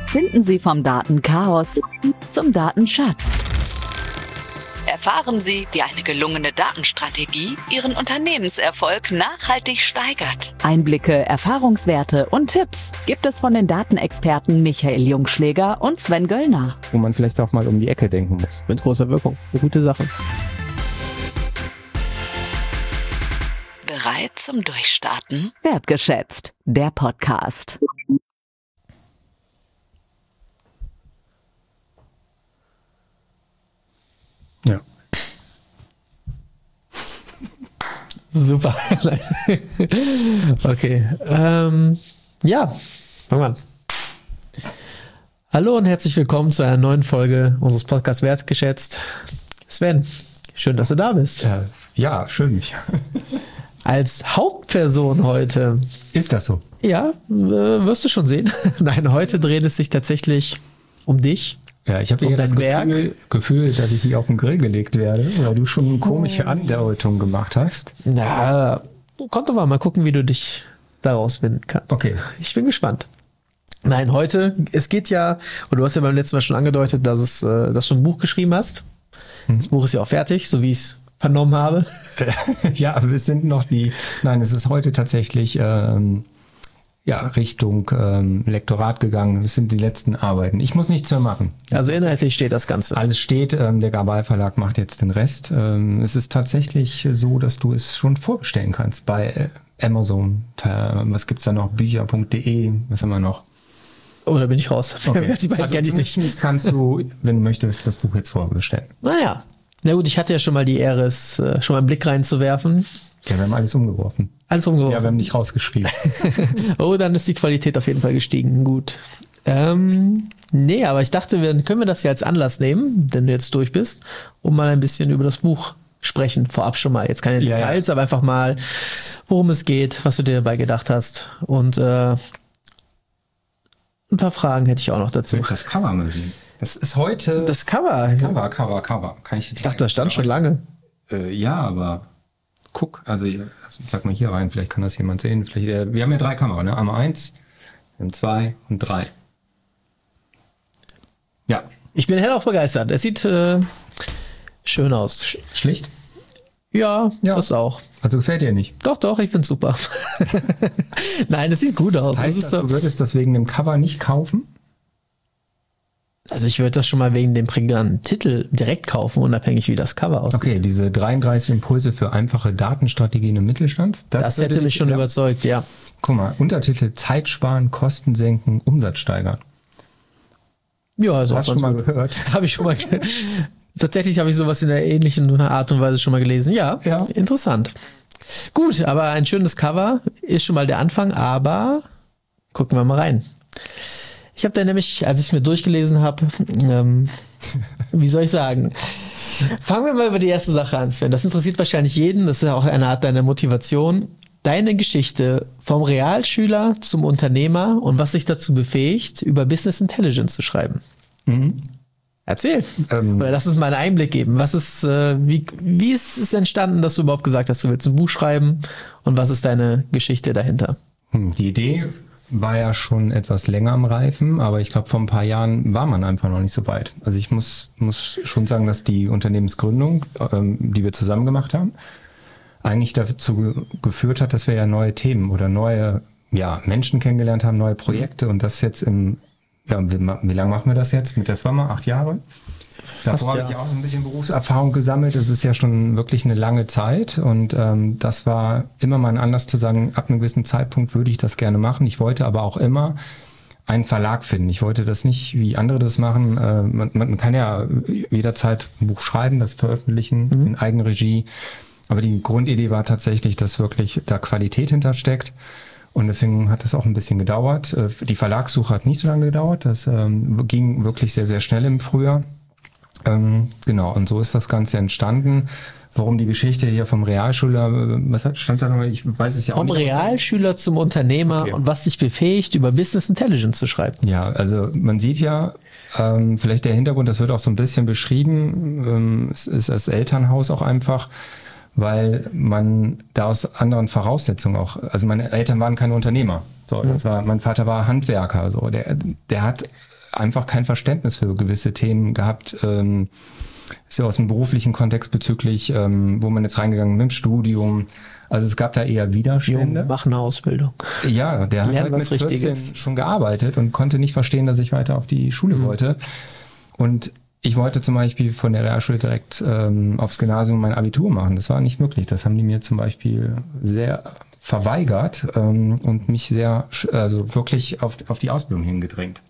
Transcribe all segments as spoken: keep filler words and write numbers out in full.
Finden Sie vom Datenchaos zum Datenschatz. Erfahren Sie, wie eine gelungene Datenstrategie Ihren Unternehmenserfolg nachhaltig steigert. Einblicke, Erfahrungswerte und Tipps gibt es von den Datenexperten Michael Jungschläger und Sven Göllner. Wo man vielleicht auch mal um die Ecke denken muss. Mit großer Wirkung. Eine gute Sache. Bereit zum Durchstarten? Wertgeschätzt, der Podcast. Ja. Super. Okay. Ähm, ja, fangen wir an. Hallo und herzlich willkommen zu einer neuen Folge unseres Podcasts Wertgeschätzt. Sven, schön, dass du da bist. Ja, ja, schön, mich. Als Hauptperson heute. Ist das so? Ja, äh, wirst du schon sehen. Nein, heute dreht es sich tatsächlich um dich. Ja, ich habe um eher das dein Gefühl, Gefühl, dass ich hier auf den Grill gelegt werde, weil du schon eine komische Andeutung gemacht hast. Na, kommt doch mal, mal gucken, wie du dich daraus finden kannst. Okay. Ich bin gespannt. Nein, heute, es geht ja, und du hast ja beim letzten Mal schon angedeutet, dass, es, äh, dass du ein Buch geschrieben hast. Mhm. Das Buch ist ja auch fertig, so wie ich es vernommen habe. Ja, aber es sind noch die, nein, es ist heute tatsächlich ähm, ja, Richtung ähm, Lektorat gegangen. Das sind die letzten Arbeiten. Ich muss nichts mehr machen. Also inhaltlich steht das Ganze. Alles steht, ähm, der Gabal Verlag macht jetzt den Rest. Ähm, es ist tatsächlich so, dass du es schon vorbestellen kannst bei Amazon. Äh, was gibt's da noch? Bücher punkt de, was haben wir noch? Oh, da bin ich raus. Okay. Die beiden Also kenne ich nicht. Jetzt kannst du, wenn du möchtest, das Buch jetzt vorbestellen. Naja. Na gut, ich hatte ja schon mal die Ehre, es äh, schon mal einen Blick reinzuwerfen. Ja, wir haben alles umgeworfen. Alles umgeworfen? Ja, wir haben nicht rausgeschrieben. Oh, dann ist die Qualität auf jeden Fall gestiegen. Gut. Ähm, nee, aber ich dachte, wir, können wir das ja als Anlass nehmen, wenn du jetzt durch bist, um mal ein bisschen über das Buch sprechen. Vorab schon mal. Jetzt keine Ja, Details, ja. aber einfach mal, worum es geht, was du dir dabei gedacht hast. Und äh, ein paar Fragen hätte ich auch noch dazu. Das Cover mal sehen. Das ist heute... Das Cover? Cover, Cover, Cover. Kann ich jetzt Ich dachte, das stand schon lange. Äh, ja, aber guck, also, ich, also sag mal hier rein, vielleicht kann das jemand sehen. Vielleicht, äh, wir haben ja drei Kameras, ne? Einmal eins, dann zwei und drei. Ja. Ich bin hellauf begeistert. Es sieht äh, schön aus. Sch schlicht? Ja, Ja, das auch. Also gefällt dir nicht? Doch, doch, ich finde es super. Nein, es sieht gut aus. Heißt das das, ist so, du würdest das wegen dem Cover nicht kaufen? also ich würde das schon mal wegen dem prägnanten Titel direkt kaufen, unabhängig wie das Cover aussieht. Okay, diese dreiunddreißig Impulse für einfache Datenstrategien im Mittelstand. Das, das würde hätte mich dich, schon ja. überzeugt, ja. Guck mal, Untertitel: Zeit sparen, Kosten senken, Umsatz steigern. Ja, also Hast du schon mal gehört? Habe ich schon mal ge Tatsächlich habe ich sowas in der ähnlichen Art und Weise schon mal gelesen. Ja, Ja. Interessant. Gut, aber ein schönes Cover ist schon mal der Anfang, aber gucken wir mal rein. Ich habe da nämlich, als ich es mir durchgelesen habe, ähm, wie soll ich sagen, fangen wir mal über die erste Sache an, Sven. Das interessiert wahrscheinlich jeden, das ist ja auch eine Art deiner Motivation. Deine Geschichte vom Realschüler zum Unternehmer und was sich dazu befähigt, über Business Intelligence zu schreiben. Mhm. Erzähl. Ähm, Oder lass uns mal einen Einblick geben. Was ist, äh, wie, wie ist es entstanden, dass du überhaupt gesagt hast, du willst ein Buch schreiben und was ist deine Geschichte dahinter? hm, die Idee war ja schon etwas länger am Reifen, aber ich glaube, vor ein paar Jahren war man einfach noch nicht so weit. Also ich muss, muss schon sagen, dass die Unternehmensgründung, ähm, die wir zusammen gemacht haben, eigentlich dazu ge geführt hat, dass wir ja neue Themen oder neue ja, Menschen kennengelernt haben, neue Projekte und das jetzt im, ja, wie, wie lange machen wir das jetzt mit der Firma? Acht Jahre? Davor habe ja. ich auch so ein bisschen Berufserfahrung gesammelt. Das ist ja schon wirklich eine lange Zeit und ähm, das war immer mal ein Anlass zu sagen, ab einem gewissen Zeitpunkt würde ich das gerne machen. Ich wollte aber auch immer einen Verlag finden. Ich wollte das nicht, wie andere das machen. Äh, man, man kann ja jederzeit ein Buch schreiben, das veröffentlichen mhm. in Eigenregie. Aber die Grundidee war tatsächlich, dass wirklich da Qualität hintersteckt. Und deswegen hat das auch ein bisschen gedauert. Die Verlagssuche hat nicht so lange gedauert. Das ähm, ging wirklich sehr, sehr schnell im Frühjahr. Ähm, genau, und so ist das Ganze entstanden. Warum die Geschichte hier vom Realschüler, was hat, stand da noch? Ich weiß es ja auch vom nicht. Vom Realschüler zum Unternehmer okay. Und was dich befähigt, über Business Intelligence zu schreiben. Ja, also man sieht ja, ähm, vielleicht der Hintergrund, das wird auch so ein bisschen beschrieben. Ähm, es ist das Elternhaus auch einfach, weil man da aus anderen Voraussetzungen auch, also meine Eltern waren keine Unternehmer. So, das war, mein Vater war Handwerker, so, der, der hat einfach kein Verständnis für gewisse Themen gehabt. Ähm, ist ja aus dem beruflichen Kontext bezüglich, ähm, wo man jetzt reingegangen mit dem Studium. Also es gab da eher Widerstände. Mach eine Ausbildung. Ja, der hat halt mit vierzehn schon gearbeitet und konnte nicht verstehen, dass ich weiter auf die Schule mhm. wollte. Und ich wollte zum Beispiel von der Realschule direkt ähm, aufs Gymnasium mein Abitur machen. Das war nicht möglich. Das haben die mir zum Beispiel sehr verweigert ähm, und mich sehr, also wirklich auf, auf die Ausbildung hingedrängt.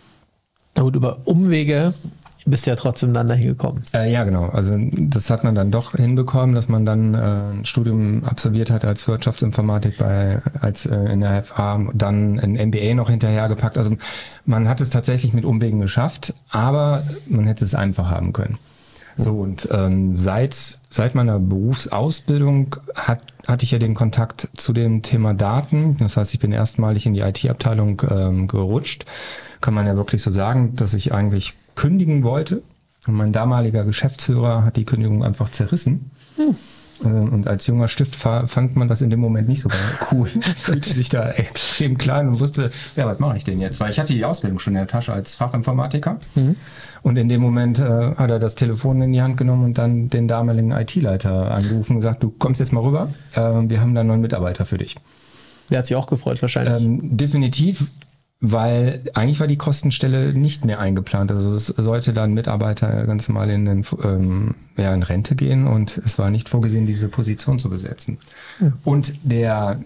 Na gut, über Umwege bist du ja trotzdem dann dahin gekommen. Äh, ja, genau. Also das hat man dann doch hinbekommen, dass man dann äh, ein Studium absolviert hat als Wirtschaftsinformatik bei als äh, in der F A, dann ein M B A noch hinterhergepackt. Also man hat es tatsächlich mit Umwegen geschafft, aber man hätte es einfach haben können. So, und ähm, seit seit meiner Berufsausbildung hat, hatte ich ja den Kontakt zu dem Thema Daten. Das heißt, ich bin erstmalig in die I T-Abteilung ähm, gerutscht. Kann man ja wirklich so sagen, dass ich eigentlich kündigen wollte. Und mein damaliger Geschäftsführer hat die Kündigung einfach zerrissen. Hm. Und als junger Stift fand man das in dem Moment nicht so cool. Fühlte sich da extrem klein und wusste, ja, was mache ich denn jetzt? Weil ich hatte die Ausbildung schon in der Tasche als Fachinformatiker. Mhm. Und in dem Moment äh, hat er das Telefon in die Hand genommen und dann den damaligen I T-Leiter angerufen und gesagt, du kommst jetzt mal rüber, äh, wir haben da einen neuen Mitarbeiter für dich. Der hat sich auch gefreut wahrscheinlich. Ähm, definitiv. Weil eigentlich war die Kostenstelle nicht mehr eingeplant. Also es sollte dann Mitarbeiter ganz normal in, den, ähm, ja, in Rente gehen und es war nicht vorgesehen, diese Position zu besetzen. Ja. Und der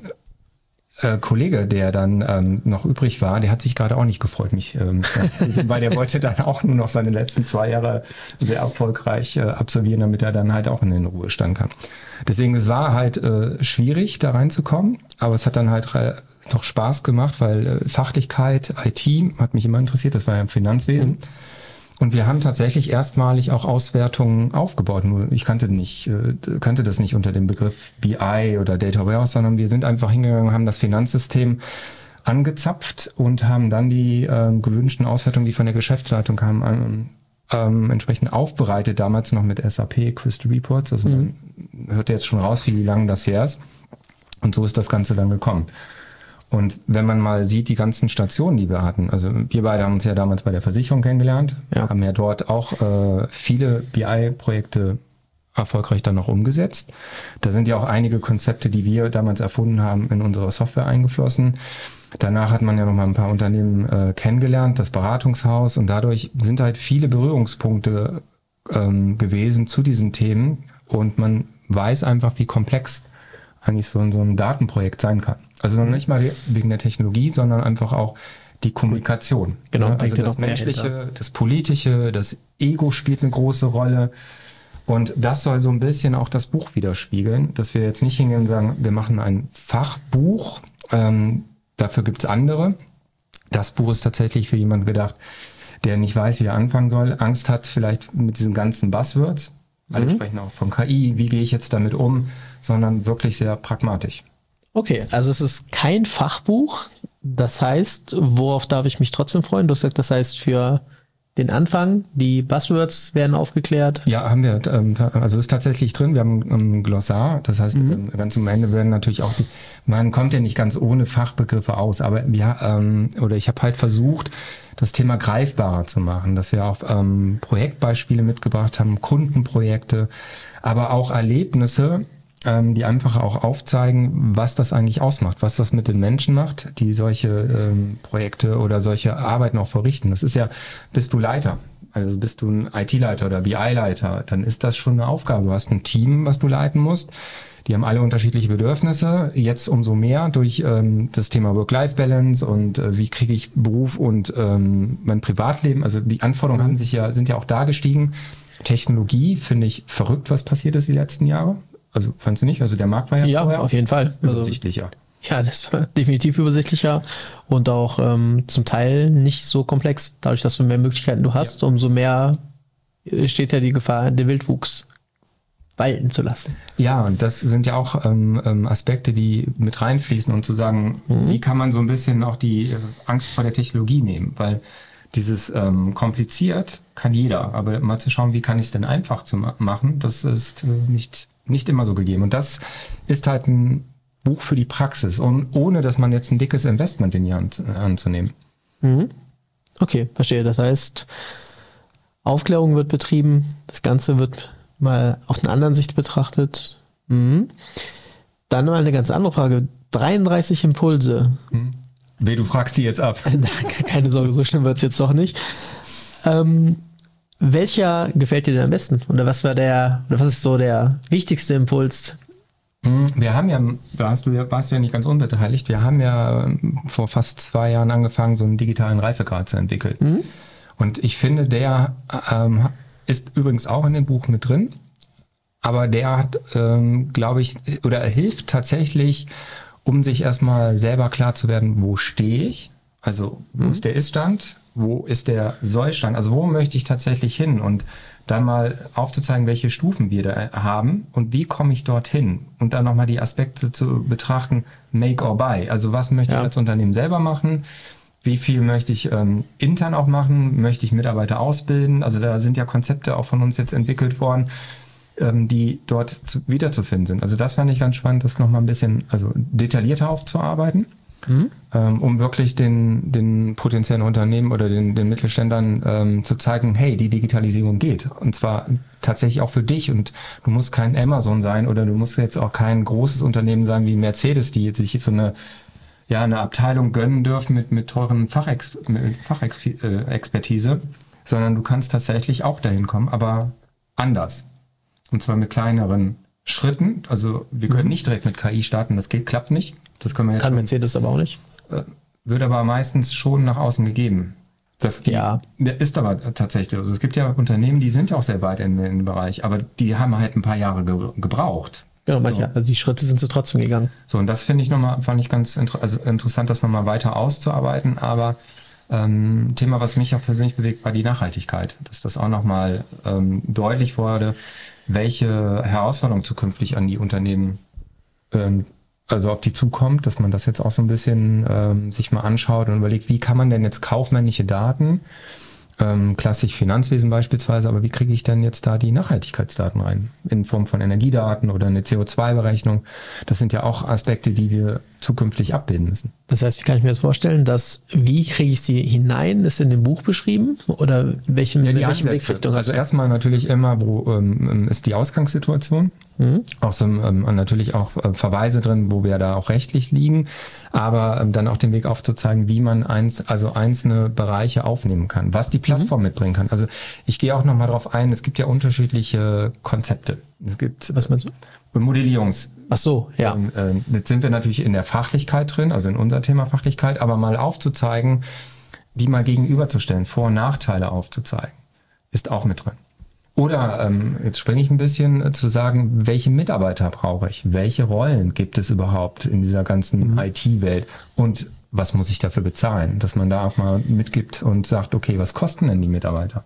äh, Kollege, der dann ähm, noch übrig war, der hat sich gerade auch nicht gefreut, mich ähm, zu sehen, weil der wollte dann auch nur noch seine letzten zwei Jahre sehr erfolgreich äh, absolvieren, damit er dann halt auch in den Ruhestand kann. Deswegen, es war halt äh, schwierig, da reinzukommen, aber es hat dann halt re- doch Spaß gemacht, weil äh, Fachlichkeit, I T hat mich immer interessiert, das war ja im Finanzwesen. Mhm. Und wir haben tatsächlich erstmalig auch Auswertungen aufgebaut. Nur ich kannte nicht, äh, kannte das nicht unter dem Begriff B I oder Data Warehouse, sondern wir sind einfach hingegangen, haben das Finanzsystem angezapft und haben dann die äh, gewünschten Auswertungen, die von der Geschäftsleitung kamen, ähm, ähm, entsprechend aufbereitet, damals noch mit S A P, Crystal Reports. Also mhm. man hört jetzt schon raus, wie lange das her ist. Und so ist das Ganze dann gekommen. Und wenn man mal sieht, die ganzen Stationen, die wir hatten, also wir beide haben uns ja damals bei der Versicherung kennengelernt, ja. haben ja dort auch äh, viele B I-Projekte erfolgreich dann noch umgesetzt. Da sind ja auch einige Konzepte, die wir damals erfunden haben, in unsere Software eingeflossen. Danach hat man ja noch mal ein paar Unternehmen äh, kennengelernt, das Beratungshaus, und dadurch sind halt viele Berührungspunkte ähm, gewesen zu diesen Themen und man weiß einfach, wie komplex eigentlich so, so ein Datenprojekt sein kann. Also noch nicht mal wegen der Technologie, sondern einfach auch die Kommunikation. Genau, ja, also das Menschliche, das Politische, das Ego spielt eine große Rolle. Und das soll so ein bisschen auch das Buch widerspiegeln, dass wir jetzt nicht hingehen und sagen, wir machen ein Fachbuch, ähm, dafür gibt's andere. Das Buch ist tatsächlich für jemanden gedacht, der nicht weiß, wie er anfangen soll, Angst hat vielleicht mit diesen ganzen Buzzwords. Alle mhm. sprechen auch von K I, wie gehe ich jetzt damit um, sondern wirklich sehr pragmatisch. Okay, also es ist kein Fachbuch. Das heißt, worauf darf ich mich trotzdem freuen? Du hast gesagt, das heißt für den Anfang, die Buzzwords werden aufgeklärt. Ja, haben wir. Also ist tatsächlich drin. Wir haben ein Glossar. Das heißt, mhm. ganz am Ende werden natürlich auch die, man kommt ja nicht ganz ohne Fachbegriffe aus, aber wir, ähm, oder ich habe halt versucht, das Thema greifbarer zu machen, dass wir auch ähm, Projektbeispiele mitgebracht haben, Kundenprojekte, aber auch Erlebnisse, ähm, die einfach auch aufzeigen, was das eigentlich ausmacht, was das mit den Menschen macht, die solche ähm, Projekte oder solche Arbeiten auch verrichten. Das ist ja, bist du Leiter, also bist du ein I T-Leiter oder B I-Leiter, dann ist das schon eine Aufgabe. Du hast ein Team, was du leiten musst. Die haben alle unterschiedliche Bedürfnisse. Jetzt umso mehr durch ähm, das Thema Work-Life-Balance und äh, wie kriege ich Beruf und ähm, mein Privatleben. Also die Anforderungen mhm. haben sich ja, sind ja auch da gestiegen. Technologie finde ich verrückt, was passiert ist die letzten Jahre. Also fandst du nicht? Also der Markt war ja, ja vorher auf jeden Fall übersichtlicher. Also, ja, das war definitiv übersichtlicher und auch ähm, zum Teil nicht so komplex. Dadurch, dass du mehr Möglichkeiten du hast, ja. umso mehr steht ja die Gefahr, den Wildwuchs walten zu lassen. Ja, und das sind ja auch ähm, Aspekte, die mit reinfließen und zu sagen, mhm. wie kann man so ein bisschen auch die äh, Angst vor der Technologie nehmen, weil dieses ähm, kompliziert kann jeder, aber mal zu schauen, wie kann ich es denn einfach zu ma- machen, das ist äh, nicht, nicht immer so gegeben. Und das ist halt ein Buch für die Praxis, und ohne dass man jetzt ein dickes Investment in die Hand äh, anzunehmen. Mhm. Okay, verstehe. Das heißt, Aufklärung wird betrieben, das Ganze wird mal aus einer anderen Sicht betrachtet. Mhm. Dann mal eine ganz andere Frage. dreiunddreißig Impulse. Hm. Weh, du fragst die jetzt ab. Keine Sorge, so schlimm wird es jetzt doch nicht. Ähm, welcher gefällt dir denn am besten? Oder was war der, oder was ist so der wichtigste Impuls? Wir haben ja, da hast du ja, warst du ja nicht ganz unbeteiligt, wir haben ja vor fast zwei Jahren angefangen, so einen digitalen Reifegrad zu entwickeln. Mhm. Und ich finde, der ähm, ist übrigens auch in dem Buch mit drin, aber der hat, ähm, glaube ich, oder hilft tatsächlich, um sich erstmal selber klar zu werden, wo stehe ich, also wo mhm. ist der Ist-Stand, wo ist der Soll-Stand, also wo möchte ich tatsächlich hin und dann mal aufzuzeigen, welche Stufen wir da haben und wie komme ich dorthin und dann nochmal die Aspekte zu betrachten, make or buy, also was möchte ja. ich als Unternehmen selber machen, wie viel möchte ich ähm, intern auch machen, möchte ich Mitarbeiter ausbilden, also da sind ja Konzepte auch von uns jetzt entwickelt worden, ähm, die dort zu, wiederzufinden sind. Also das fand ich ganz spannend, das nochmal ein bisschen also detaillierter aufzuarbeiten. Mhm. Ähm, um wirklich den, den potenziellen Unternehmen oder den, den Mittelständlern ähm, zu zeigen, hey, die Digitalisierung geht. Und zwar tatsächlich auch für dich. Und du musst kein Amazon sein oder du musst jetzt auch kein großes Unternehmen sein wie Mercedes, die jetzt sich so eine, ja, eine Abteilung gönnen dürfen mit, mit teuren Fachex, Fachexpertise, äh, sondern du kannst tatsächlich auch dahin kommen, aber anders. Und zwar mit kleineren Schritten. Also wir können mhm. nicht direkt mit K I starten, das geht, klappt nicht. Das können wir jetzt Kann schon, Mercedes aber auch nicht. Äh, wird aber meistens schon nach außen gegeben. Das ja. ist aber tatsächlich. Also es gibt ja Unternehmen, die sind ja auch sehr weit in, in dem Bereich, aber die haben halt ein paar Jahre ge gebraucht. Genau, manchmal. So. Also die Schritte sind sie trotzdem gegangen. So, und das finde ich nochmal, fand ich ganz inter also interessant, das nochmal weiter auszuarbeiten. Aber ähm, Thema, was mich auch persönlich bewegt, war die Nachhaltigkeit. Dass das auch nochmal ähm, deutlich wurde, welche Herausforderungen zukünftig an die Unternehmen ähm, also auf die zukommt, dass man das jetzt auch so ein bisschen ähm, sich mal anschaut und überlegt, wie kann man denn jetzt kaufmännische Daten, ähm, klassisch Finanzwesen beispielsweise, aber wie kriege ich denn jetzt da die Nachhaltigkeitsdaten rein? In Form von Energiedaten oder eine C O zwei Berechnung. Das sind ja auch Aspekte, die wir zukünftig abbilden müssen. Das heißt, wie kann ich mir das vorstellen, dass, wie kriege ich sie hinein? Ist in dem Buch beschrieben? Oder welchem, ja, welche Blickrichtung? Also erstmal natürlich immer, wo ähm, ist die Ausgangssituation? Mhm. Auch so ähm, natürlich auch äh, Verweise drin, wo wir da auch rechtlich liegen, aber ähm, dann auch den Weg aufzuzeigen, wie man eins, also einzelne Bereiche aufnehmen kann, was die Plattform mhm. mitbringen kann. Also ich gehe auch nochmal drauf ein, es gibt ja unterschiedliche Konzepte. Es gibt was meinst du? Modellierungs. Ach so, ja. Ähm, äh, jetzt sind wir natürlich in der Fachlichkeit drin, also in unser Thema Fachlichkeit, aber mal aufzuzeigen, die mal gegenüberzustellen, Vor- und Nachteile aufzuzeigen, ist auch mit drin. Oder, ähm, jetzt springe ich ein bisschen, äh, zu sagen, welche Mitarbeiter brauche ich? Welche Rollen gibt es überhaupt in dieser ganzen mhm. I T-Welt? Und was muss ich dafür bezahlen? Dass man da auch mal mitgibt und sagt, okay, was kosten denn die Mitarbeiter?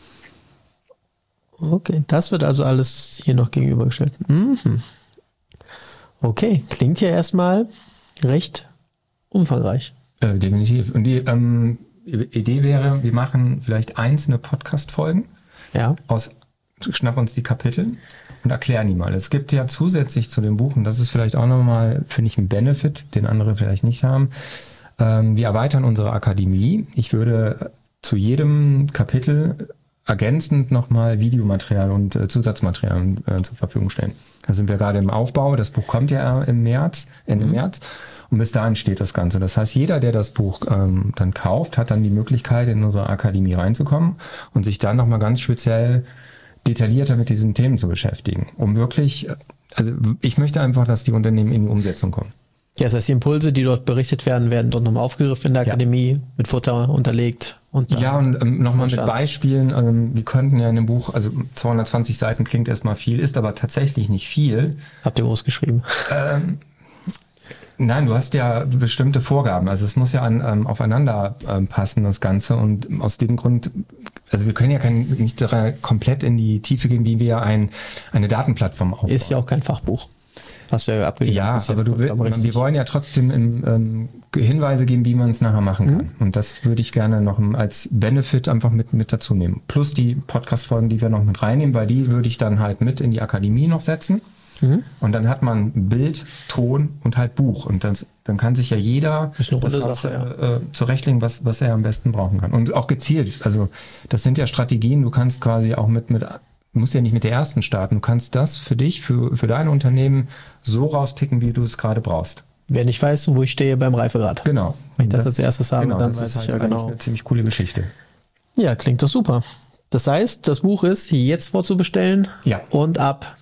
Okay, das wird also alles hier noch gegenübergestellt. Mhm. Okay, klingt ja erstmal recht umfangreich. Äh, definitiv. Und die ähm, Idee wäre, wir machen vielleicht einzelne Podcast-Folgen. Ja. Aus, schnapp uns die Kapitel und erklären die mal. Es gibt ja zusätzlich zu dem Buch, und das ist vielleicht auch nochmal, finde ich, ein Benefit, den andere vielleicht nicht haben. Ähm, wir erweitern unsere Akademie. Ich würde zu jedem Kapitel ergänzend nochmal Videomaterial und äh, Zusatzmaterial äh, zur Verfügung stellen. Da sind wir gerade im Aufbau. Das Buch kommt ja im März, Ende mhm. März. Und bis dahin steht das Ganze. Das heißt, jeder, der das Buch ähm, dann kauft, hat dann die Möglichkeit, in unsere Akademie reinzukommen und sich dann nochmal ganz speziell detaillierter mit diesen Themen zu beschäftigen. Um wirklich, also ich möchte einfach, dass die Unternehmen in die Umsetzung kommen. Ja, das heißt, die Impulse, die dort berichtet werden, werden dort nochmal aufgegriffen in der Akademie, ja. mit Futter unterlegt. Und ja, und ähm, nochmal mit Beispielen. Ähm, wir könnten ja in dem Buch, also zweihundertzwanzig Seiten klingt erstmal viel, ist aber tatsächlich nicht viel. Habt ihr groß geschrieben? Ähm, Nein, du hast ja bestimmte Vorgaben. Also es muss ja an, ähm, aufeinander ähm, passen, das Ganze. Und aus dem Grund, also wir können ja kein, nicht komplett in die Tiefe gehen, wie wir ein, eine Datenplattform aufbauen. Ist ja auch kein Fachbuch. Hast du ja abgegeben. Ja, aber ja, du will, wir wollen ja trotzdem im, ähm, Hinweise geben, wie man es nachher machen kann. Mhm. Und das würde ich gerne noch als Benefit einfach mit, mit dazu nehmen. Plus die Podcast-Folgen, die wir noch mit reinnehmen, weil die würde ich dann halt mit in die Akademie noch setzen. Mhm. Und dann hat man Bild, Ton und halt Buch. Und dann, dann kann sich ja jeder das das Sache, ja. äh, zurechtlegen, was, was er am besten brauchen kann. Und auch gezielt. Also das sind ja Strategien, du kannst quasi auch mit, mit du musst ja nicht mit der ersten starten. Du kannst das für dich, für, für dein Unternehmen so rauspicken, wie du es gerade brauchst. Wer nicht weiß, wo ich stehe beim Reifegrad. Genau. Wenn ich das, das als erstes habe, genau, dann das weiß ist ich halt ja genau. eine ziemlich coole Geschichte. Ja, klingt doch super. Das heißt, das Buch ist jetzt vorzubestellen ja. und ab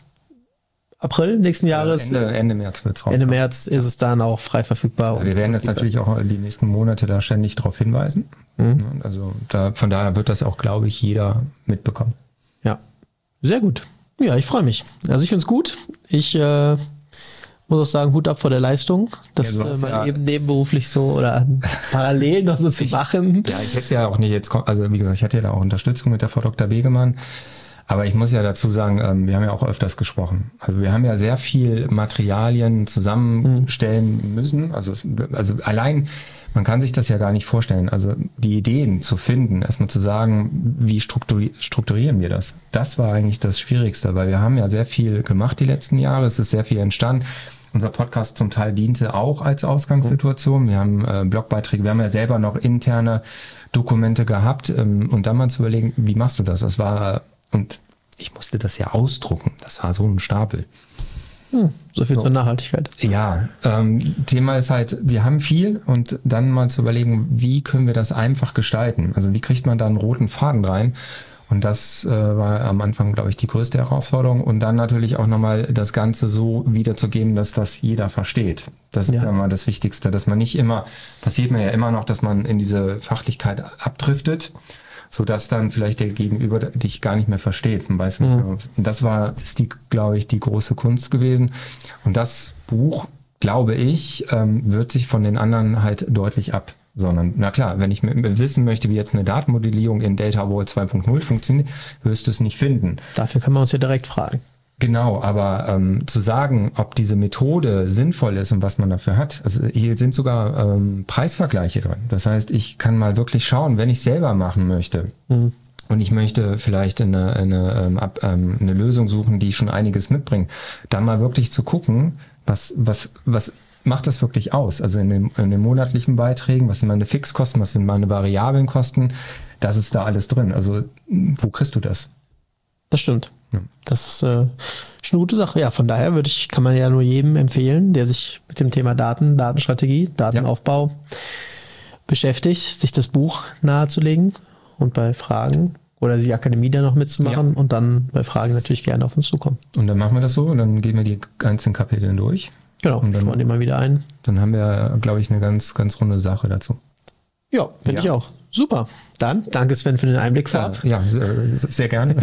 April nächsten Jahres. Ende, Ende März wird es rauskommen. Ende März ist es dann auch frei verfügbar. Ja, wir werden jetzt natürlich auch die nächsten Monate da ständig darauf hinweisen. Mhm. Also da, von daher wird das auch, glaube ich, jeder mitbekommen. Ja, sehr gut. Ja, ich freue mich. Also ich finde es gut. Ich äh, muss auch sagen, Hut ab vor der Leistung, das ja, äh, mal ja eben nebenberuflich so oder parallel noch so zu ich, machen. Ja, ich hätte es ja auch nicht jetzt, also wie gesagt, ich hatte ja da auch Unterstützung mit der Frau Doktor Begemann. Aber ich muss ja dazu sagen, wir haben ja auch öfters gesprochen. Also wir haben ja sehr viel Materialien zusammenstellen mhm. müssen. Also, es, also allein, man kann sich das ja gar nicht vorstellen. Also die Ideen zu finden, erstmal zu sagen, wie strukturi- strukturieren wir das? Das war eigentlich das Schwierigste, weil wir haben ja sehr viel gemacht die letzten Jahre. Es ist sehr viel entstanden. Unser Podcast zum Teil diente auch als Ausgangssituation. Wir haben äh, Blogbeiträge, wir haben ja selber noch interne Dokumente gehabt. Ähm, und dann mal zu überlegen, wie machst du das? Das war... Und ich musste das ja ausdrucken. Das war so ein Stapel. Hm, so viel so. Zur Nachhaltigkeit. Ja, ähm, Thema ist halt, wir haben viel und dann mal zu überlegen, wie können wir das einfach gestalten? Also wie kriegt man da einen roten Faden rein? Und das äh, war am Anfang, glaube ich, die größte Herausforderung. Und dann natürlich auch nochmal das Ganze so wiederzugeben, dass das jeder versteht. Das ist ja, ja mal das Wichtigste, dass man nicht immer, passiert mir ja immer noch, dass man in diese Fachlichkeit abdriftet, so dass dann vielleicht der Gegenüber dich gar nicht mehr versteht und weiß nicht mehr. Und das war, ist die, glaube ich, die große Kunst gewesen. Und das Buch, glaube ich, ähm, wird sich von den anderen halt deutlich absondern. Na klar, wenn ich wissen möchte, wie jetzt eine Datenmodellierung in Data Vault zwei Punkt null funktioniert, wirst du es nicht finden. Dafür kann man uns ja direkt fragen. Genau, aber ähm, zu sagen, ob diese Methode sinnvoll ist und was man dafür hat, also hier sind sogar ähm, Preisvergleiche drin. Das heißt, ich kann mal wirklich schauen, wenn ich selber machen möchte mhm. und ich möchte vielleicht eine, eine, ähm, ab, ähm, eine Lösung suchen, die schon einiges mitbringt, dann mal wirklich zu gucken, was, was, was macht das wirklich aus? Also in den, in den monatlichen Beiträgen, was sind meine Fixkosten, was sind meine variablen Kosten, das ist da alles drin. Also wo kriegst du das? Das stimmt. Das ist, äh, ist eine gute Sache. Ja, von daher würde ich, kann man ja nur jedem empfehlen, der sich mit dem Thema Daten, Datenstrategie, Datenaufbau ja. beschäftigt, sich das Buch nahezulegen und bei Fragen oder die Akademie da noch mitzumachen ja. und dann bei Fragen natürlich gerne auf uns zukommen. Und dann machen wir das so und dann gehen wir die einzelnen Kapitel durch. Genau, und dann schauen die mal wieder ein. Dann haben wir, glaube ich, eine ganz, ganz runde Sache dazu. Ja, finde ja. ich auch. Super. Dann danke Sven für den Einblick vorab. Ja, ja sehr, sehr gerne.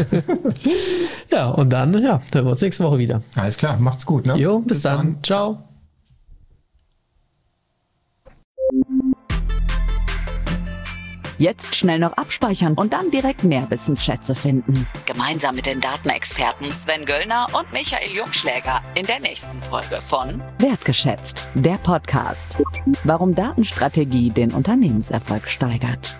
Ja, und dann ja, hören wir uns nächste Woche wieder. Alles klar, macht's gut. Ne? Jo, bis, bis dann. dann. Ciao. Jetzt schnell noch abspeichern und dann direkt mehr Wissensschätze finden. Gemeinsam mit den Datenexperten Sven Göllner und Michael Jungschläger in der nächsten Folge von Wertgeschätzt, der Podcast. Warum Datenstrategie den Unternehmenserfolg steigert.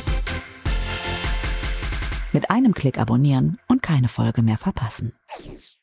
Mit einem Klick abonnieren und keine Folge mehr verpassen.